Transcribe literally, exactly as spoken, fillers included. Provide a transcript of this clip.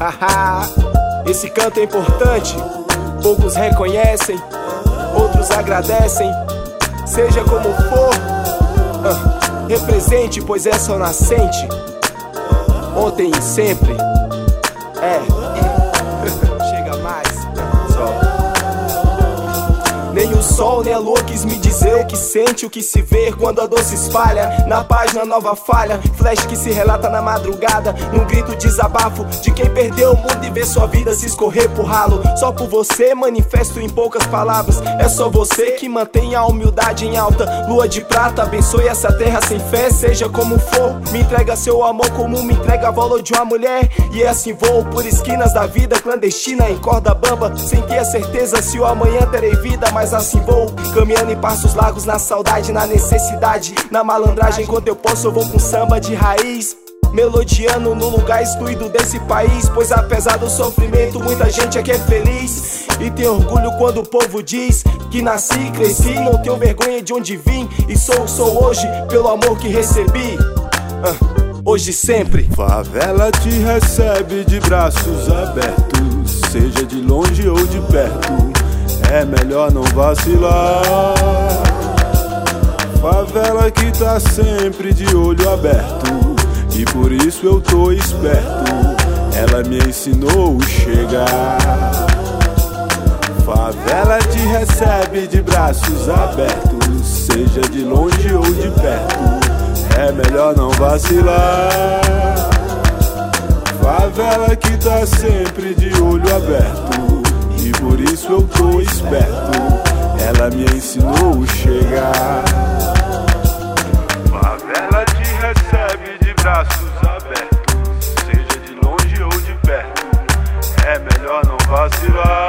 Esse canto é importante, poucos reconhecem, outros agradecem. Seja como for, uh, represente, pois é só nascente. Ontem e sempre. É. Chega mais. Só. Nem o sol nem a lua quis me dizer o que sente, o que se vê quando a dor se espalha. Na página nova falha, flash que se relata na madrugada, num grito desabafo de quem perdeu o mundo e vê sua vida se escorrer pro ralo. Só por você, manifesto em poucas palavras. É só você que mantém a humildade em alta. Lua de prata, abençoe essa terra sem fé. Seja como for, me entrega seu amor comum, me entrega a valor de uma mulher. E assim vou por esquinas da vida clandestina em corda bamba, sem ter a certeza se o amanhã terei vida. Mas assim vou, caminhando em passos largos, na saudade, na necessidade, na malandragem. Enquanto eu posso eu vou com samba de raiz, melodiando no lugar excluído desse país. Pois apesar do sofrimento, muita gente aqui é feliz. E tem orgulho quando o povo diz que nasci, cresci, não tenho vergonha de onde vim. E sou o que sou hoje, pelo amor que recebi, uh, hoje e sempre. Favela te recebe de braços abertos, seja de longe ou de perto, é melhor não vacilar. Favela que tá sempre de olho aberto, e por isso eu tô esperto. Ela me ensinou a chegar. Favela te recebe de braços abertos, seja de longe ou de perto, é melhor não vacilar. Favela que tá sempre de olho aberto, e por isso eu tô esperto. Ela me ensinou a chegar. Favela te recebe de braços abertos, seja de longe ou de perto, é melhor não vacilar.